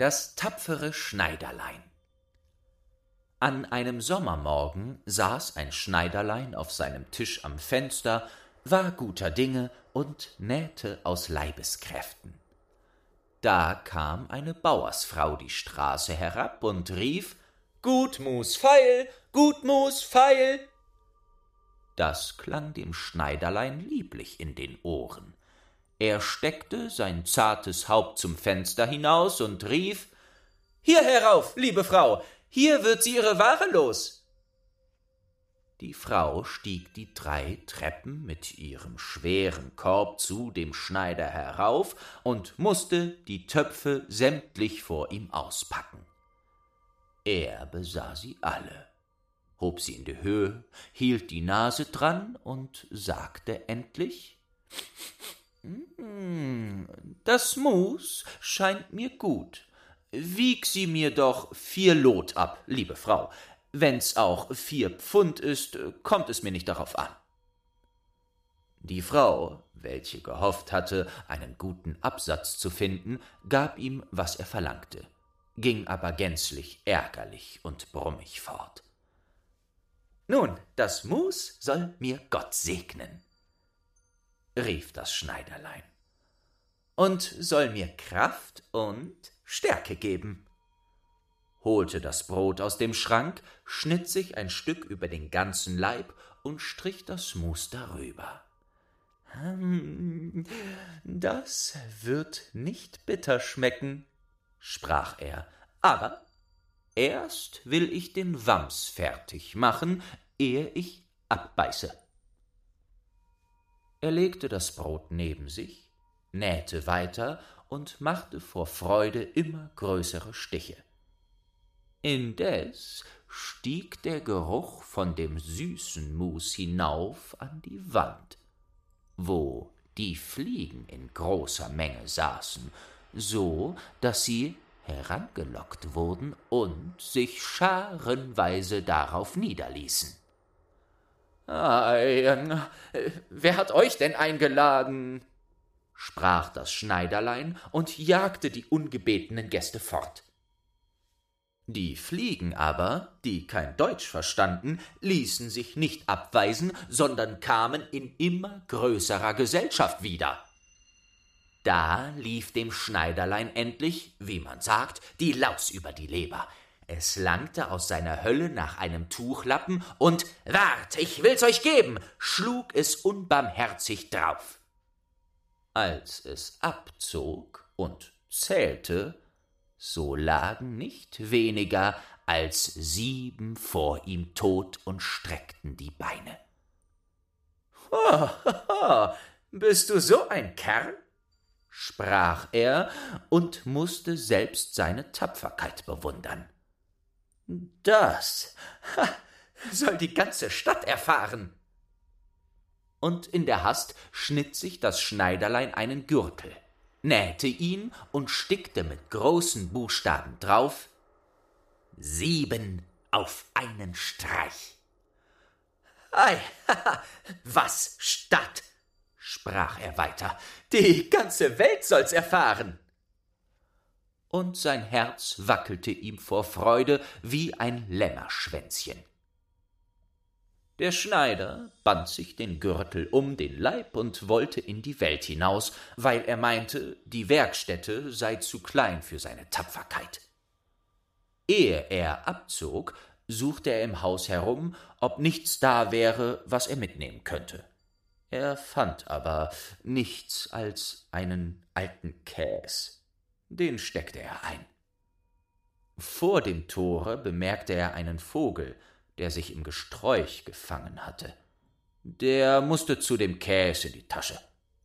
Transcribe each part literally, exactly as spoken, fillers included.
Das tapfere Schneiderlein. An einem Sommermorgen saß ein Schneiderlein auf seinem Tisch am Fenster, war guter Dinge und nähte aus Leibeskräften. Da kam eine Bauersfrau die Straße herab und rief: »Gutmus Feil, Gutmus Feil!« Das klang dem Schneiderlein lieblich in den Ohren. Er steckte sein zartes Haupt zum Fenster hinaus und rief: »Hier herauf, liebe Frau, hier wird sie ihre Ware los!« Die Frau stieg die drei Treppen mit ihrem schweren Korb zu dem Schneider herauf und mußte die Töpfe sämtlich vor ihm auspacken. Er besah sie alle, hob sie in die Höhe, hielt die Nase dran und sagte endlich: »Das Mus scheint mir gut. Wieg sie mir doch vier Lot ab, liebe Frau. Wenn's auch vier Pfund ist, kommt es mir nicht darauf an.« Die Frau, welche gehofft hatte, einen guten Absatz zu finden, gab ihm, was er verlangte, ging aber gänzlich ärgerlich und brummig fort. »Nun, das Mus soll mir Gott segnen«, rief das Schneiderlein, »und soll mir Kraft und Stärke geben«, holte das Brot aus dem Schrank, schnitt sich ein Stück über den ganzen Leib und strich das Mus darüber. »Hm, das wird nicht bitter schmecken«, sprach er, »aber erst will ich den Wams fertig machen, ehe ich abbeiße.« Er legte das Brot neben sich, nähte weiter und machte vor Freude immer größere Stiche. Indes stieg der Geruch von dem süßen Mus hinauf an die Wand, wo die Fliegen in großer Menge saßen, so daß sie herangelockt wurden und sich scharenweise darauf niederließen. »Ei, wer hat euch denn eingeladen?« sprach das Schneiderlein und jagte die ungebetenen Gäste fort. Die Fliegen aber, die kein Deutsch verstanden, ließen sich nicht abweisen, sondern kamen in immer größerer Gesellschaft wieder. Da lief dem Schneiderlein endlich, wie man sagt, die Laus über die Leber. Es langte aus seiner Hölle nach einem Tuchlappen und »Wart, ich will's euch geben«, schlug es unbarmherzig drauf. Als es abzog und zählte, so lagen nicht weniger als sieben vor ihm tot und streckten die Beine. »Ho, ho, ho, bist du so ein Kerl?« sprach er und mußte selbst seine Tapferkeit bewundern. »Das ha, soll die ganze Stadt erfahren.« Und in der Hast schnitt sich das Schneiderlein einen Gürtel, nähte ihn und stickte mit großen Buchstaben drauf: »Sieben auf einen Streich.« »Ei, haha, was Stadt«, sprach er weiter, »die ganze Welt soll's erfahren.« Und sein Herz wackelte ihm vor Freude wie ein Lämmerschwänzchen. Der Schneider band sich den Gürtel um den Leib und wollte in die Welt hinaus, weil er meinte, die Werkstätte sei zu klein für seine Tapferkeit. Ehe er abzog, suchte er im Haus herum, ob nichts da wäre, was er mitnehmen könnte. Er fand aber nichts als einen alten Käs. Den steckte er ein. Vor dem Tore bemerkte er einen Vogel, der sich im Gesträuch gefangen hatte. Der mußte zu dem Käs in die Tasche.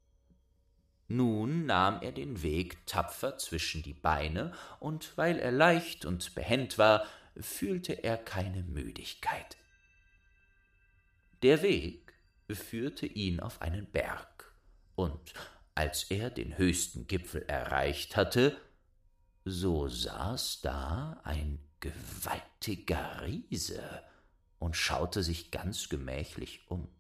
Nun nahm er den Weg tapfer zwischen die Beine, und weil er leicht und behend war, fühlte er keine Müdigkeit. Der Weg führte ihn auf einen Berg, und als er den höchsten Gipfel erreicht hatte, so saß da ein gewaltiger Riese und schaute sich ganz gemächlich um.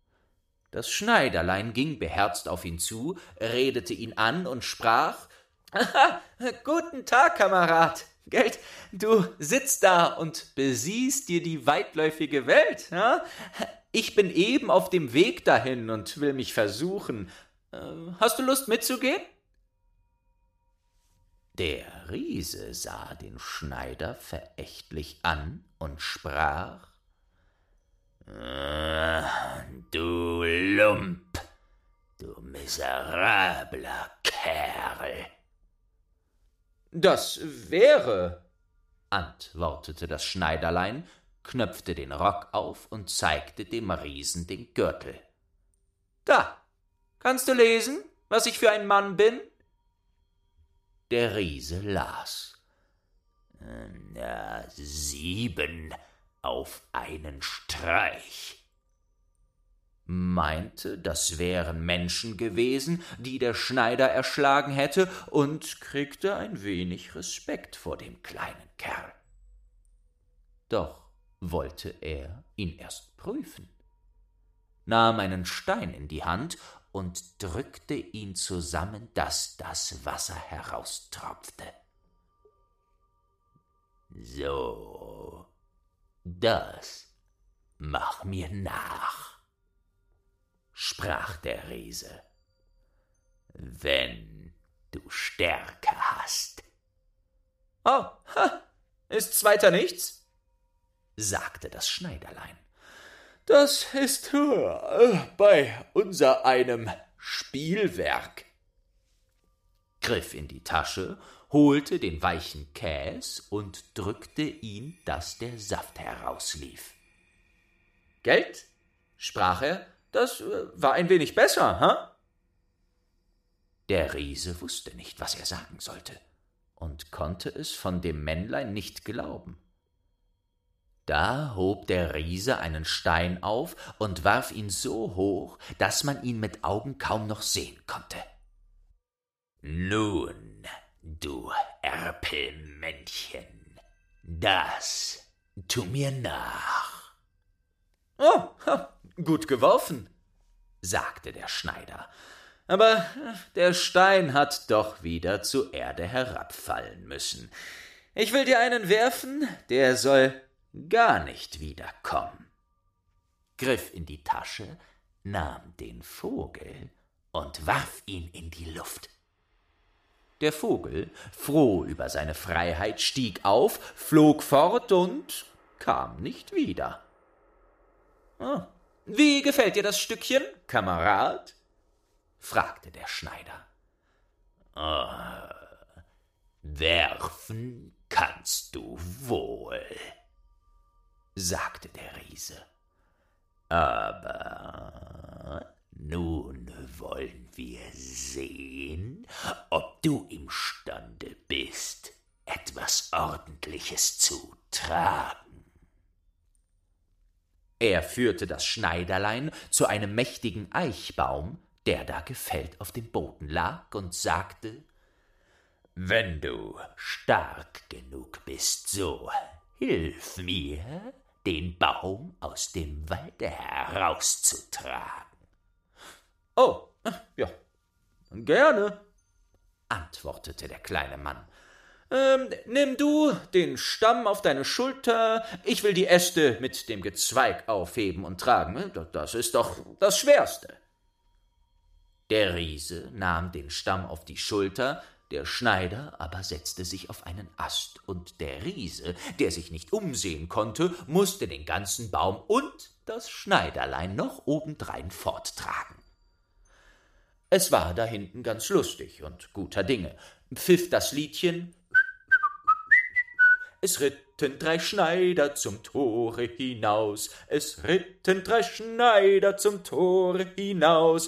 Das Schneiderlein ging beherzt auf ihn zu, redete ihn an und sprach: Aha, guten Tag, Kamerad. Gelt, du sitzt da und besiehst dir die weitläufige Welt, ja? Ich bin eben auf dem Weg dahin und will mich versuchen. Äh, hast du Lust mitzugehen? Der Riese sah den Schneider verächtlich an und sprach: äh, Du Lump, du miserabler Kerl. Das wäre, antwortete das Schneiderlein, knöpfte den Rock auf und zeigte dem Riesen den Gürtel. Da, kannst du lesen, was ich für ein Mann bin? Der Riese las. Na, sieben auf einen Streich. Meinte, das wären Menschen gewesen, die der Schneider erschlagen hätte, und kriegte ein wenig Respekt vor dem kleinen Kerl. Doch wollte er ihn erst prüfen, nahm einen Stein in die Hand und drückte ihn zusammen, daß das Wasser heraustropfte. So, das mach mir nach, sprach der Riese, wenn du Stärke hast. Oh, ha, ist's weiter nichts? Sagte das Schneiderlein. Das ist äh, bei unser einem Spielwerk. Griff in die Tasche, holte den weichen Käs und drückte ihn, daß der Saft herauslief. Gelt, sprach er, das äh, war ein wenig besser, ha? Der Riese wusste nicht, was er sagen sollte, und konnte es von dem Männlein nicht glauben. Da hob der Riese einen Stein auf und warf ihn so hoch, daß man ihn mit Augen kaum noch sehen konnte. Nun, du Erpelmännchen, das tu mir nach. Oh, gut geworfen, sagte der Schneider, aber der Stein hat doch wieder zur Erde herabfallen müssen. Ich will dir einen werfen, der soll gar nicht wiederkommen. Griff in die Tasche, nahm den Vogel und warf ihn in die Luft. Der Vogel, froh über seine Freiheit, stieg auf, flog fort und kam nicht wieder. Oh, wie gefällt dir das Stückchen, Kamerad? Fragte der Schneider. Oh, werfen kannst du wohl, sagte der Riese. Aber nun wollen wir sehen, ob du imstande bist, etwas Ordentliches zu tragen. Er führte das Schneiderlein zu einem mächtigen Eichbaum, der da gefällt auf dem Boden lag, und sagte: Wenn du stark genug bist, so hilf mir, den Baum aus dem Walde herauszutragen. Oh, ja, gerne, antwortete der kleine Mann. Ähm, nimm du den Stamm auf deine Schulter, ich will die Äste mit dem Gezweig aufheben und tragen. Das ist doch das Schwerste. Der Riese nahm den Stamm auf die Schulter, der Schneider aber setzte sich auf einen Ast, und der Riese, der sich nicht umsehen konnte, mußte den ganzen Baum und das Schneiderlein noch obendrein forttragen. Es war da hinten ganz lustig und guter Dinge, pfiff das Liedchen: Es ritten drei Schneider zum Tore hinaus, es ritten drei Schneider zum Tore hinaus,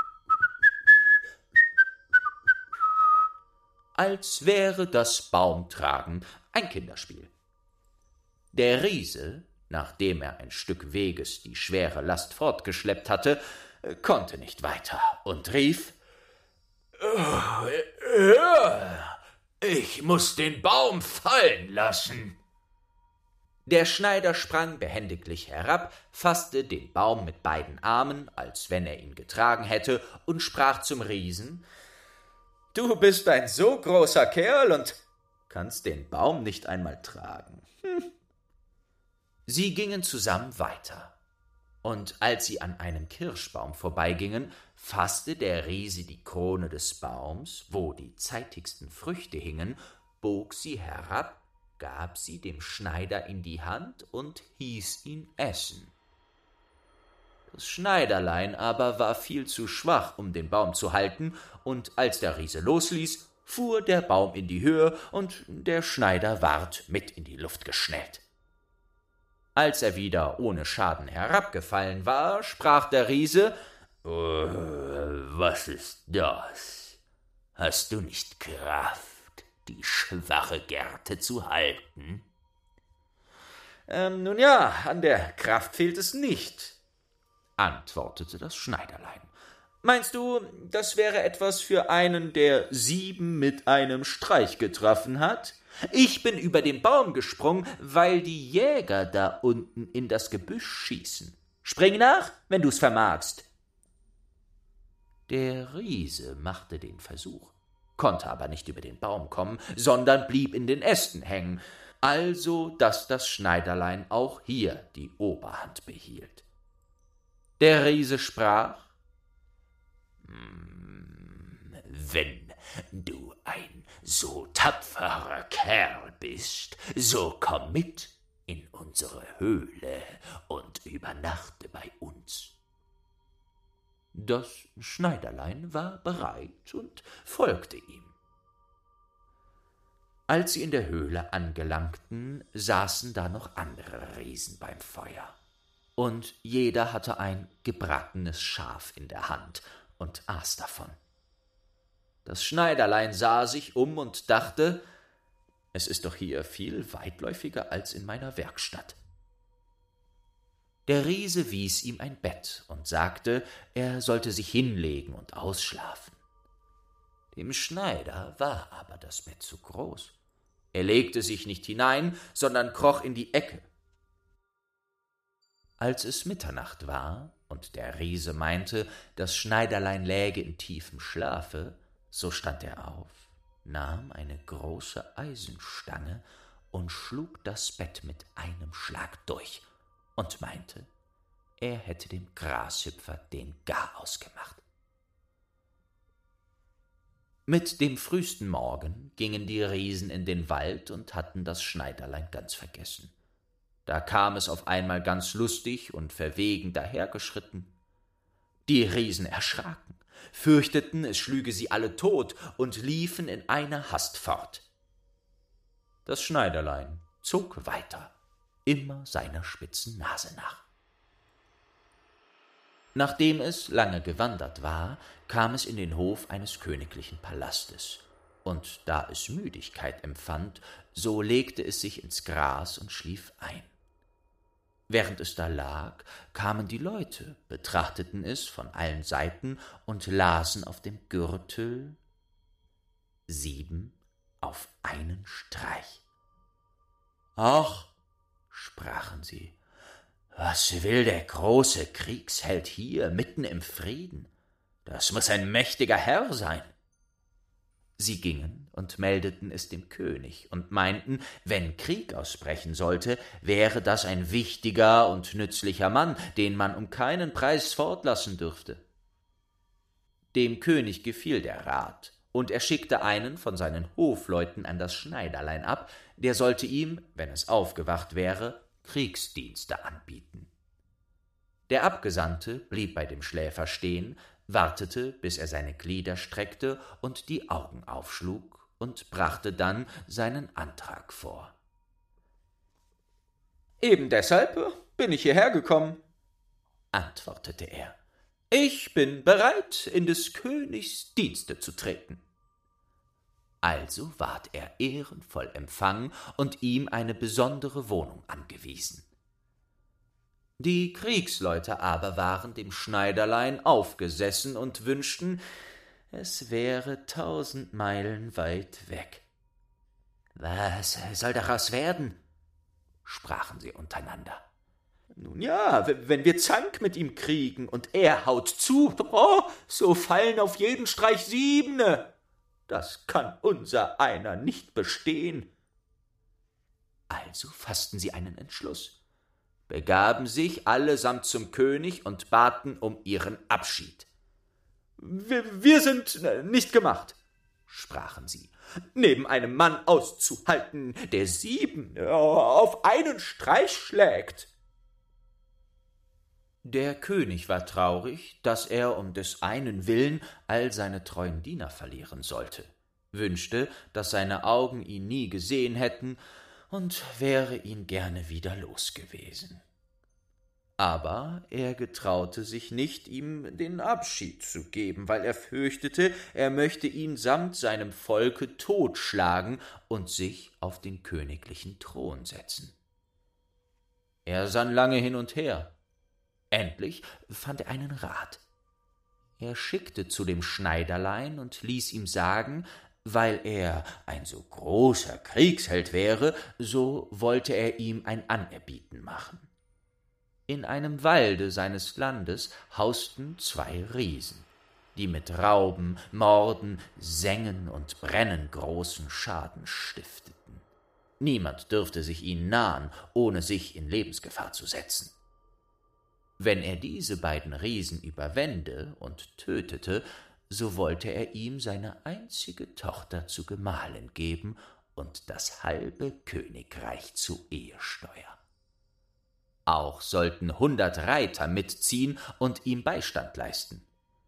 als wäre das Baumtragen ein Kinderspiel. Der Riese, nachdem er ein Stück Weges die schwere Last fortgeschleppt hatte, konnte nicht weiter und rief: »Ich muß den Baum fallen lassen.« Der Schneider sprang behendiglich herab, faßte den Baum mit beiden Armen, als wenn er ihn getragen hätte, und sprach zum Riesen: du bist ein so großer Kerl und kannst den Baum nicht einmal tragen. Hm. Sie gingen zusammen weiter. Und als sie an einem Kirschbaum vorbeigingen, fasste der Riese die Krone des Baums, wo die zeitigsten Früchte hingen, bog sie herab, gab sie dem Schneider in die Hand und hieß ihn essen. Das Schneiderlein aber war viel zu schwach, um den Baum zu halten, und als der Riese losließ, fuhr der Baum in die Höhe, und der Schneider ward mit in die Luft geschnellt. Als er wieder ohne Schaden herabgefallen war, sprach der Riese: »Oh, was ist das? Hast du nicht Kraft, die schwache Gerte zu halten?« Ähm, »Nun ja, an der Kraft fehlt es nicht«, antwortete das Schneiderlein. »Meinst du, das wäre etwas für einen, der sieben mit einem Streich getroffen hat? Ich bin über den Baum gesprungen, weil die Jäger da unten in das Gebüsch schießen. Spring nach, wenn du's vermagst.« Der Riese machte den Versuch, konnte aber nicht über den Baum kommen, sondern blieb in den Ästen hängen, also daß das Schneiderlein auch hier die Oberhand behielt. Der Riese sprach: »Wenn du ein so tapferer Kerl bist, so komm mit in unsere Höhle und übernachte bei uns.« Das Schneiderlein war bereit und folgte ihm. Als sie in der Höhle angelangten, saßen da noch andere Riesen beim Feuer, und jeder hatte ein gebratenes Schaf in der Hand und aß davon. Das Schneiderlein sah sich um und dachte: »Es ist doch hier viel weitläufiger als in meiner Werkstatt.« Der Riese wies ihm ein Bett und sagte, er sollte sich hinlegen und ausschlafen. Dem Schneider war aber das Bett zu groß. Er legte sich nicht hinein, sondern kroch in die Ecke. Als es Mitternacht war und der Riese meinte, das Schneiderlein läge in tiefem Schlafe, so stand er auf, nahm eine große Eisenstange und schlug das Bett mit einem Schlag durch und meinte, er hätte dem Grashüpfer den Garaus gemacht. Mit dem frühesten Morgen gingen die Riesen in den Wald und hatten das Schneiderlein ganz vergessen. Da kam es auf einmal ganz lustig und verwegen dahergeschritten. Die Riesen erschraken, fürchteten, es schlüge sie alle tot und liefen in einer Hast fort. Das Schneiderlein zog weiter, immer seiner spitzen Nase nach. Nachdem es lange gewandert war, kam es in den Hof eines königlichen Palastes, und da es Müdigkeit empfand, so legte es sich ins Gras und schlief ein. Während es da lag, kamen die Leute, betrachteten es von allen Seiten und lasen auf dem Gürtel sieben auf einen Streich. »Ach«, sprachen sie, »was will der große Kriegsheld hier mitten im Frieden? Das muß ein mächtiger Herr sein.« Sie gingen und meldeten es dem König und meinten, wenn Krieg ausbrechen sollte, wäre das ein wichtiger und nützlicher Mann, den man um keinen Preis fortlassen dürfte. Dem König gefiel der Rat, und er schickte einen von seinen Hofleuten an das Schneiderlein ab, der sollte ihm, wenn es aufgewacht wäre, Kriegsdienste anbieten. Der Abgesandte blieb bei dem Schläfer stehen, wartete, bis er seine Glieder streckte und die Augen aufschlug, und brachte dann seinen Antrag vor. »Eben deshalb bin ich hierher gekommen«, antwortete er. »Ich bin bereit, in des Königs Dienste zu treten.« Also ward er ehrenvoll empfangen und ihm eine besondere Wohnung angewiesen. Die Kriegsleute aber waren dem Schneiderlein aufgesessen und wünschten, es wäre tausend Meilen weit weg. »Was soll daraus werden?« sprachen sie untereinander. »Nun ja, wenn wir Zank mit ihm kriegen und er haut zu, oh, so fallen auf jeden Streich Siebene«, das kann unser einer nicht bestehen. Also fassten sie einen Entschluss, begaben sich allesamt zum König und baten um ihren Abschied. Wir, wir sind nicht gemacht, sprachen sie, neben einem Mann auszuhalten, der sieben auf einen Streich schlägt. Der König war traurig, daß er um des einen willen all seine treuen Diener verlieren sollte, wünschte, daß seine Augen ihn nie gesehen hätten, und wäre ihn gerne wieder los gewesen. Aber er getraute sich nicht, ihm den Abschied zu geben, weil er fürchtete, er möchte ihn samt seinem Volke totschlagen und sich auf den königlichen Thron setzen. Er sann lange hin und her. Endlich fand er einen Rat. Er schickte zu dem Schneiderlein und ließ ihm sagen, weil er ein so großer Kriegsheld wäre, so wollte er ihm ein Anerbieten machen. In einem Walde seines Landes hausten zwei Riesen, die mit Rauben, Morden, Sengen und Brennen großen Schaden stifteten. Niemand dürfte sich ihnen nahen, ohne sich in Lebensgefahr zu setzen. Wenn er diese beiden Riesen überwände und tötete, so wollte er ihm seine einzige Tochter zu Gemahlin geben und das halbe Königreich zu Ehesteuer. Auch sollten hundert Reiter mitziehen und ihm Beistand leisten.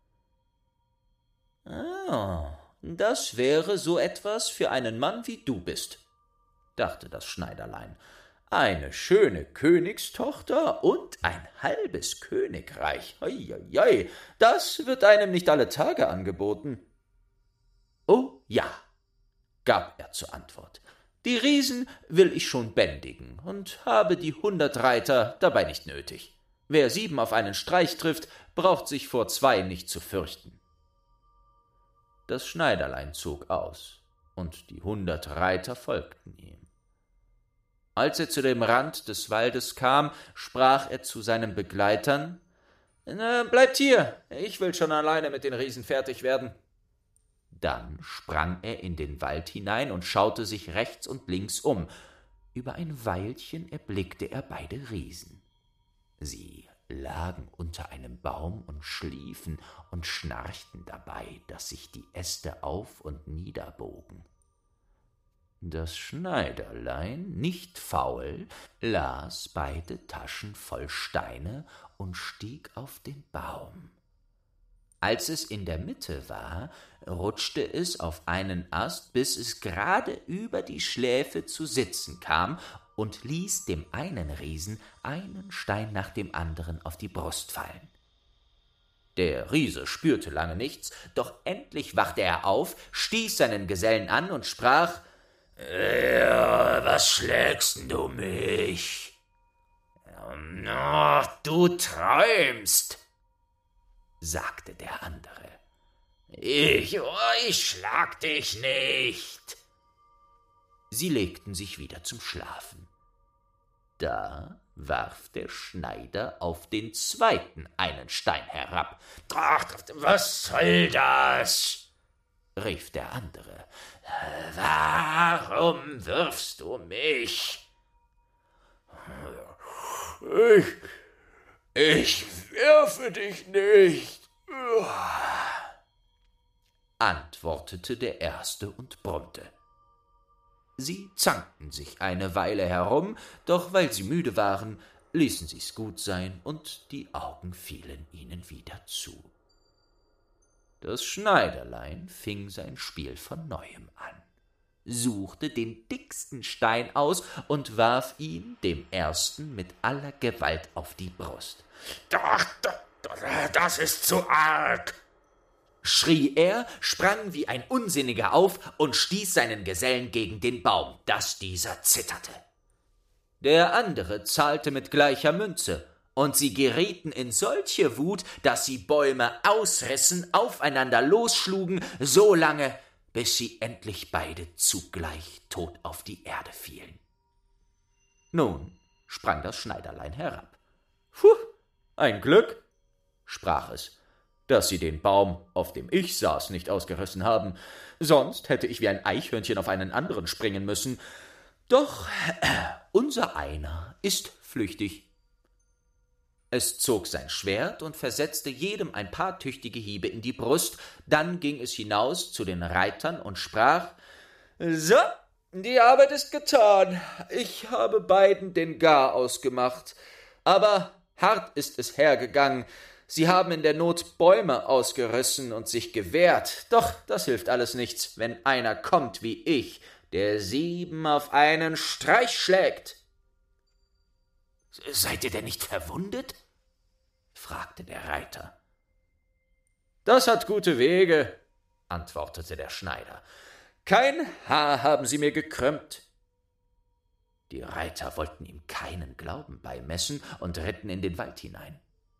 »Ah, das wäre so etwas für einen Mann, wie du bist«, dachte das Schneiderlein. »Eine schöne Königstochter und ein halbes Königreich. Hei, hei, hei, das wird einem nicht alle Tage angeboten.« »Oh ja«, gab er zur Antwort, »die Riesen will ich schon bändigen und habe die hundert Reiter dabei nicht nötig. Wer sieben auf einen Streich trifft, braucht sich vor zwei nicht zu fürchten.« Das Schneiderlein zog aus, und die hundert Reiter folgten ihm. Als er zu dem Rand des Waldes kam, sprach er zu seinen Begleitern, »Na, bleibt hier, ich will schon alleine mit den Riesen fertig werden.« Dann sprang er in den Wald hinein und schaute sich rechts und links um. Über ein Weilchen erblickte er beide Riesen. Sie lagen unter einem Baum und schliefen und schnarchten dabei, daß sich die Äste auf und niederbogen. Das Schneiderlein, nicht faul, las beide Taschen voll Steine und stieg auf den Baum. Als es in der Mitte war, rutschte es auf einen Ast, bis es gerade über die Schläfe zu sitzen kam und ließ dem einen Riesen einen Stein nach dem anderen auf die Brust fallen. Der Riese spürte lange nichts, doch endlich wachte er auf, stieß seinen Gesellen an und sprach, »Ja, was schlägst du mich?« »Ach, du träumst«, sagte der andere. »Ich, oh, ich schlag dich nicht.« Sie legten sich wieder zum Schlafen. Da warf der Schneider auf den zweiten einen Stein herab. »Ach, was soll das?« rief der andere. »Warum wirfst du mich?« »Ich, ich werfe dich nicht«, antwortete der Erste und brummte. Sie zankten sich eine Weile herum, doch weil sie müde waren, ließen sie's gut sein, und die Augen fielen ihnen wieder zu. Das Schneiderlein fing sein Spiel von Neuem an, suchte den dicksten Stein aus und warf ihn dem Ersten mit aller Gewalt auf die Brust. »Doch, das ist zu arg«, schrie er, sprang wie ein Unsinniger auf und stieß seinen Gesellen gegen den Baum, daß dieser zitterte. Der andere zahlte mit gleicher Münze, und sie gerieten in solche Wut, daß sie Bäume ausrissen, aufeinander losschlugen, so lange, bis sie endlich beide zugleich tot auf die Erde fielen. Nun sprang das Schneiderlein herab. »Puh, ein Glück«, sprach es, dass sie den Baum, auf dem ich saß, nicht ausgerissen haben. Sonst hätte ich wie ein Eichhörnchen auf einen anderen springen müssen. Doch äh, unser einer ist flüchtig. Es zog sein Schwert und versetzte jedem ein paar tüchtige Hiebe in die Brust, dann ging es hinaus zu den Reitern und sprach: »So, die Arbeit ist getan. Ich habe beiden den Gar ausgemacht. Aber hart ist es hergegangen. Sie haben in der Not Bäume ausgerissen und sich gewehrt. Doch das hilft alles nichts, wenn einer kommt wie ich, der sieben auf einen Streich schlägt.« »Seid ihr denn nicht verwundet?« fragte der Reiter. »Das hat gute Wege«, antwortete der Schneider. »Kein Haar haben sie mir gekrümmt.« Die Reiter wollten ihm keinen Glauben beimessen und ritten in den Wald hinein.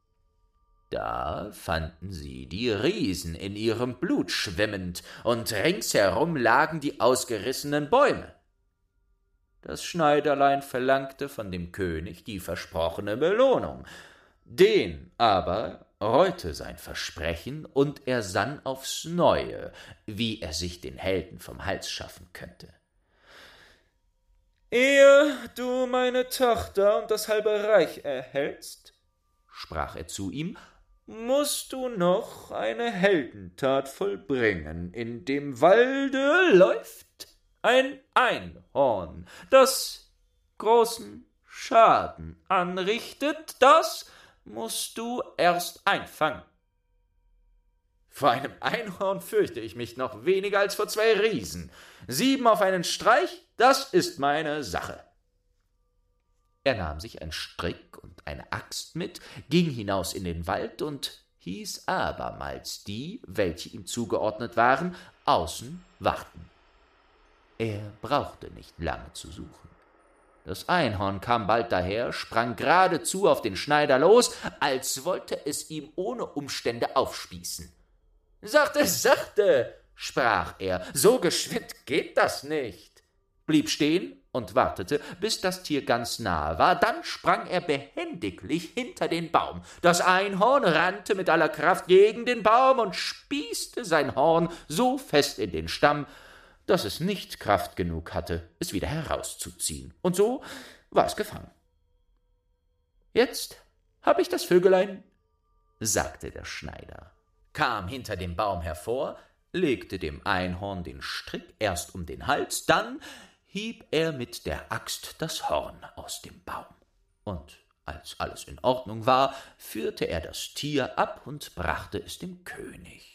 Da fanden sie die Riesen in ihrem Blut schwimmend, und ringsherum lagen die ausgerissenen Bäume. Das Schneiderlein verlangte von dem König die versprochene Belohnung. Den aber reute sein Versprechen, und er sann aufs Neue, wie er sich den Helden vom Hals schaffen könnte. »Ehe du meine Tochter und das halbe Reich erhältst«, sprach er zu ihm, »musst du noch eine Heldentat vollbringen. In dem Walde läuft ein Einhorn, das großen Schaden anrichtet. Das musst du erst einfangen.« »Vor einem Einhorn fürchte ich mich noch weniger als vor zwei Riesen. Sieben auf einen Streich, das ist meine Sache.« Er nahm sich ein Strick und eine Axt mit, ging hinaus in den Wald und hieß abermals die, welche ihm zugeordnet waren, außen warten. Er brauchte nicht lange zu suchen. Das Einhorn kam bald daher, sprang geradezu auf den Schneider los, als wollte es ihm ohne Umstände aufspießen. »Sachte, sachte«, sprach er, »so geschwind geht das nicht«, blieb stehen und wartete, bis das Tier ganz nahe war. Dann sprang er behendiglich hinter den Baum. Das Einhorn rannte mit aller Kraft gegen den Baum und spießte sein Horn so fest in den Stamm, dass es nicht Kraft genug hatte, es wieder herauszuziehen. Und so war es gefangen. »Jetzt hab ich das Vögelein«, sagte der Schneider, kam hinter dem Baum hervor, legte dem Einhorn den Strick erst um den Hals, dann hieb er mit der Axt das Horn aus dem Baum. Und als alles in Ordnung war, führte er das Tier ab und brachte es dem König.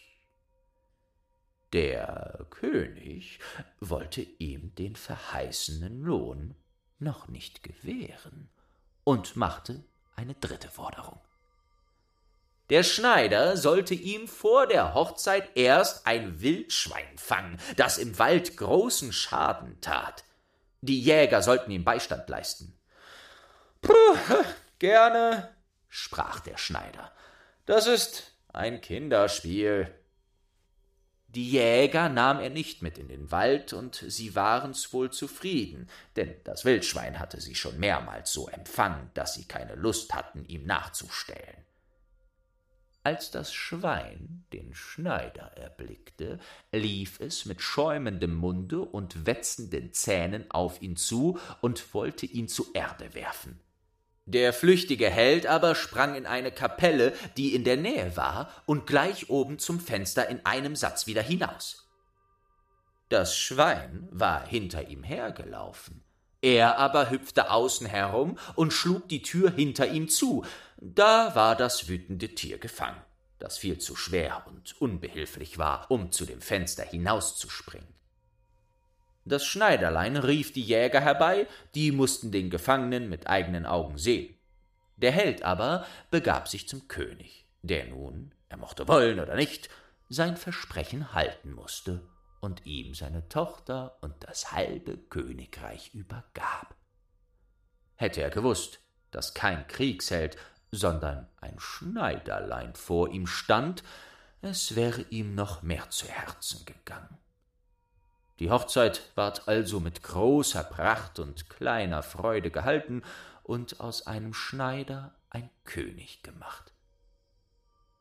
Der König wollte ihm den verheißenen Lohn noch nicht gewähren und machte eine dritte Forderung. Der Schneider sollte ihm vor der Hochzeit erst ein Wildschwein fangen, das im Wald großen Schaden tat. Die Jäger sollten ihm Beistand leisten. »Puh, gerne«, sprach der Schneider, »das ist ein Kinderspiel.« Die Jäger nahm er nicht mit in den Wald, und sie waren's wohl zufrieden, denn das Wildschwein hatte sie schon mehrmals so empfangen, daß sie keine Lust hatten, ihm nachzustellen. Als das Schwein den Schneider erblickte, lief es mit schäumendem Munde und wetzenden Zähnen auf ihn zu und wollte ihn zu Erde werfen. Der flüchtige Held aber sprang in eine Kapelle, die in der Nähe war, und gleich oben zum Fenster in einem Satz wieder hinaus. Das Schwein war hinter ihm hergelaufen. Er aber hüpfte außen herum und schlug die Tür hinter ihm zu. Da war das wütende Tier gefangen, das viel zu schwer und unbehilflich war, um zu dem Fenster hinauszuspringen. Das Schneiderlein rief die Jäger herbei, die mußten den Gefangenen mit eigenen Augen sehen. Der Held aber begab sich zum König, der nun, er mochte wollen oder nicht, sein Versprechen halten mußte und ihm seine Tochter und das halbe Königreich übergab. Hätte er gewußt, dass kein Kriegsheld, sondern ein Schneiderlein vor ihm stand, es wäre ihm noch mehr zu Herzen gegangen. Die Hochzeit ward also mit großer Pracht und kleiner Freude gehalten und aus einem Schneider ein König gemacht.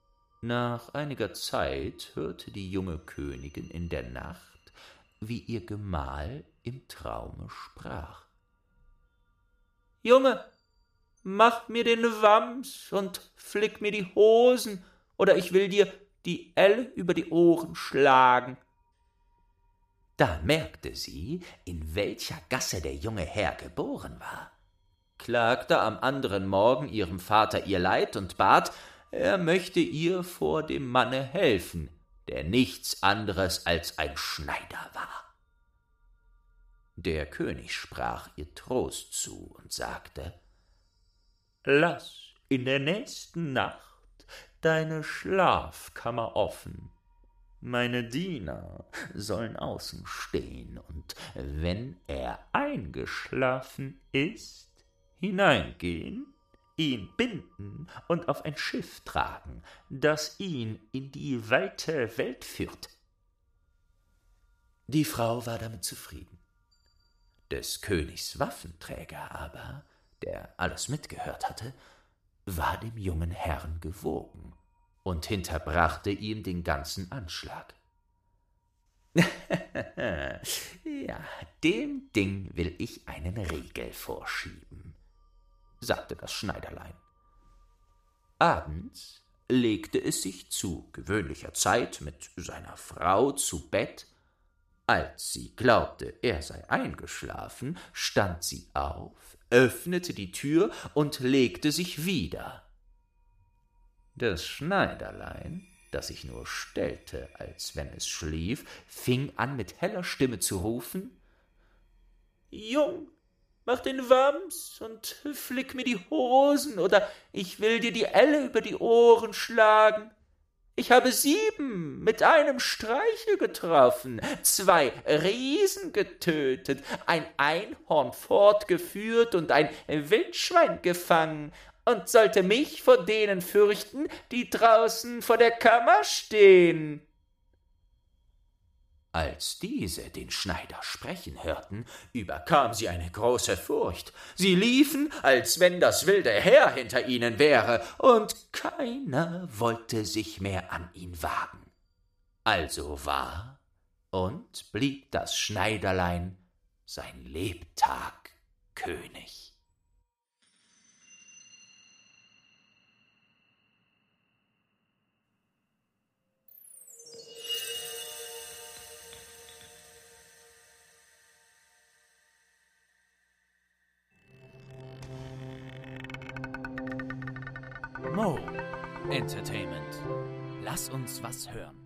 Nach einiger Zeit hörte die junge Königin in der Nacht, wie ihr Gemahl im Traume sprach. »Junge, mach mir den Wams und flick mir die Hosen, oder ich will dir die Elle über die Ohren schlagen.« Da merkte sie, in welcher Gasse der junge Herr geboren war, klagte am anderen Morgen ihrem Vater ihr Leid und bat, er möchte ihr vor dem Manne helfen, der nichts anderes als ein Schneider war. Der König sprach ihr Trost zu und sagte, »Lass in der nächsten Nacht deine Schlafkammer offen. Meine Diener sollen außen stehen und, wenn er eingeschlafen ist, hineingehen, ihn binden und auf ein Schiff tragen, das ihn in die weite Welt führt.« Die Frau war damit zufrieden. Des Königs Waffenträger aber, der alles mitgehört hatte, war dem jungen Herrn gewogen und hinterbrachte ihm den ganzen Anschlag. »Ja, dem Ding will ich einen Riegel vorschieben«, sagte das Schneiderlein. Abends legte es sich zu gewöhnlicher Zeit mit seiner Frau zu Bett. Als sie glaubte, er sei eingeschlafen, stand sie auf, öffnete die Tür und legte sich wieder. Das Schneiderlein, das sich nur stellte, als wenn es schlief, fing an mit heller Stimme zu rufen, »Jung, mach den Wams und flick mir die Hosen, oder ich will dir die Elle über die Ohren schlagen. Ich habe sieben mit einem Streiche getroffen, zwei Riesen getötet, ein Einhorn fortgeführt und ein Wildschwein gefangen und sollte mich vor denen fürchten, die draußen vor der Kammer stehen.« Als diese den Schneider sprechen hörten, überkam sie eine große Furcht. Sie liefen, als wenn das wilde Heer hinter ihnen wäre, und keiner wollte sich mehr an ihn wagen. Also war und blieb das Schneiderlein sein Lebtag König. Mo Entertainment. Lass uns was hören.